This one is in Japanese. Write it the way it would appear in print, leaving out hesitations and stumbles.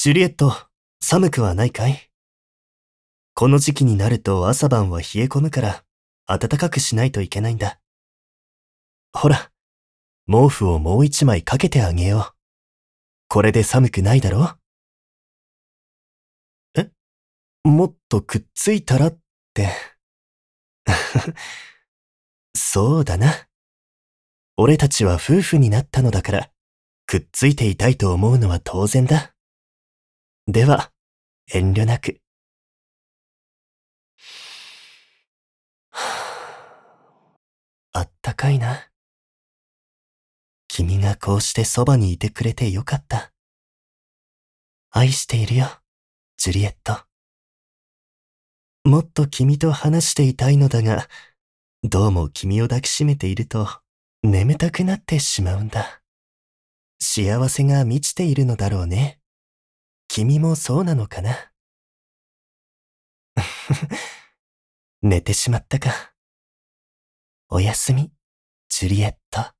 ジュリエット、寒くはないかい？この時期になると朝晩は冷え込むから、暖かくしないといけないんだ。ほら、毛布をもう一枚かけてあげよう。これで寒くないだろ？え？もっとくっついたらって。そうだな。俺たちは夫婦になったのだから、くっついていたいと思うのは当然だ。では、遠慮なく。あったかいな。君がこうしてそばにいてくれてよかった。愛しているよ、ジュリエット。もっと君と話していたいのだが、どうも君を抱きしめていると眠たくなってしまうんだ。幸せが満ちているのだろうね。君もそうなのかな。寝てしまったか。おやすみ、ジュリエット。